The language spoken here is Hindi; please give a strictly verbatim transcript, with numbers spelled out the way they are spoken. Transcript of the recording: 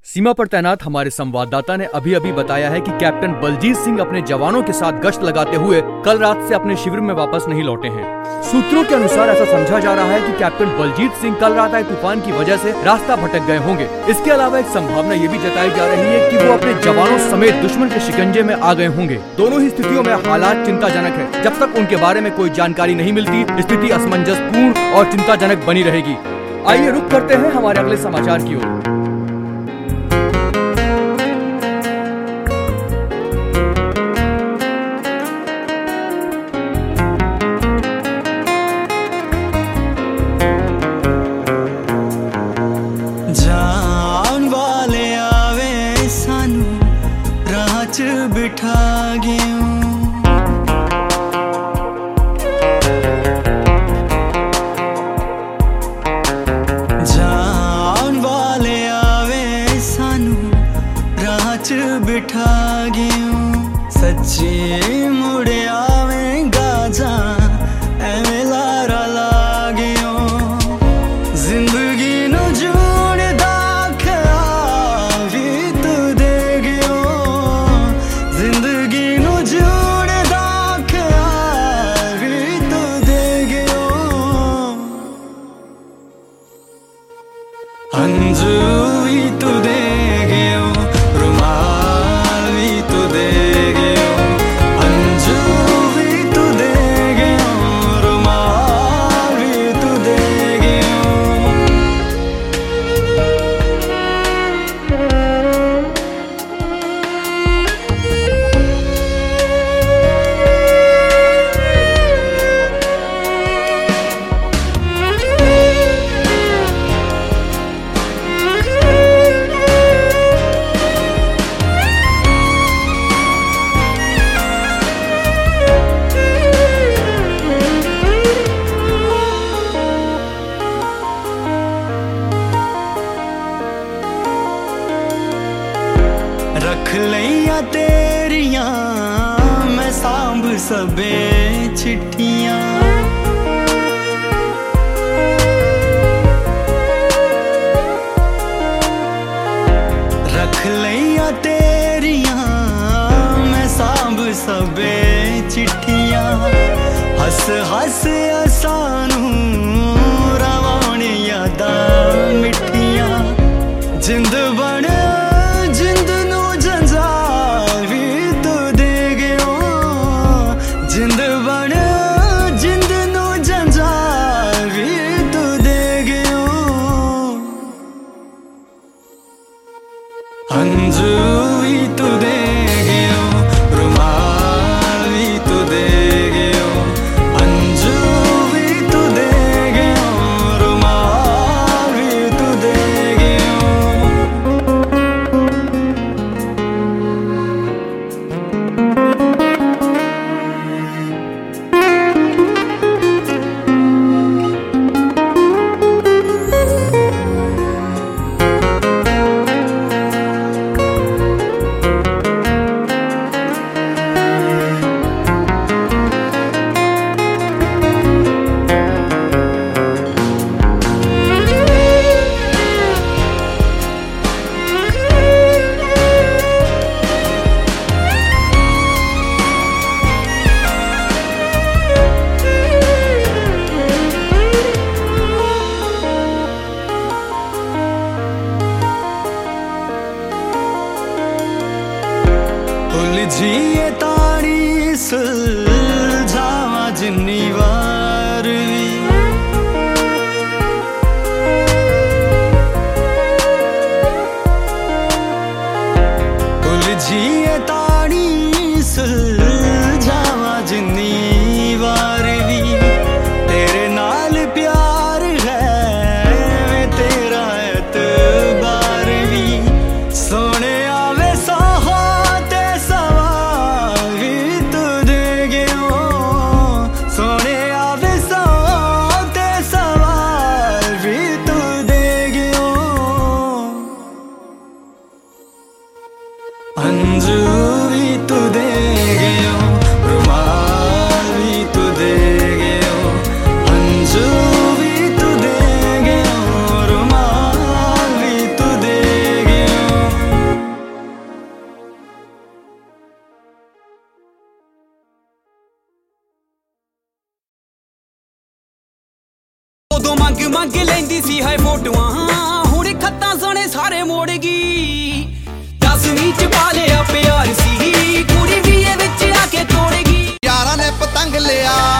सीमा पर तैनात हमारे संवाददाता ने अभी अभी बताया है कि कैप्टन बलजीत सिंह अपने जवानों के साथ गश्त लगाते हुए कल रात से अपने शिविर में वापस नहीं लौटे हैं। सूत्रों के अनुसार ऐसा समझा जा रहा है कि कैप्टन बलजीत सिंह कल रात आए तूफान की वजह से रास्ता भटक गए होंगे। इसके अलावा एक संभावना ये भी जताई जा रही है कि वो अपने जवानों समेत दुश्मन के शिकंजे में आ गए होंगे। दोनों ही स्थितियों में हालात चिंताजनक है। जब तक उनके बारे में कोई जानकारी नहीं मिलती, स्थिति असमंजसपूर्ण और चिंताजनक बनी रहेगी। आइए रुक करते हैं हमारे अगले समाचार की ओर। जान वाले आवे सानू राह च बिठा गयूं, जान वाले आवे सानू राह च बिठा गयूं। सच्ची मुड़ आवेगा जा एवें लारा ला गयूं। जिंदगी नु अंजू भी तू दे गयो, रुमाल भी तू दे गयो। अंजू भी तू दे गयो, रुमाल भी तू दे गयो। रख लिया तेरिया मैं सांभ सबे चिट्ठियां। रख लिया तेरिया मैं सांभ सबे चिट्ठियां। हस हस असानू रवान यादां मिठियां। जिंद बन जिंद नू जंजाल भी तू दे गयो। जिंद बन जिंद नू जंजाल भी तू दे गयो। अंजू भी तू दे गयो, रुमाल भी तू दे गयो। अंजू भी तू दे गयो, रुमाल भी तू दे गयो। उलझिए ताड़ी सुलझावा जिन्नी वार भी। उलझिए ताड़ी सुलझावा जिन्नी वार भी। तेरे नाल प्यार है वे तेरा एतबार भी। सोने आवे साहा ते सवाल भी तू दे गयो। ਮੰਗ ਮੰਗ ਲੈਂਦੀ ਸੀ ਹਾਏ ਫੋਟੋਆਂ, ਹੁਣ ਖੱਤਾਂ ਸੋਹਣੇ ਸਾਰੇ ਮੋੜ ਗਈ। ਦਸਵੀਂ ਚ ਪਾ ਲਿਆ ਪਿਆਰ ਸੀ, ਕੁੜੀ ਵੀ ਇਹ ਵਿੱਚ ਆ ਕੇ ਤੋੜ ਗਈ। ਯਾਰਾਂ ਨੇ ਪਤੰਗ ਲਿਆ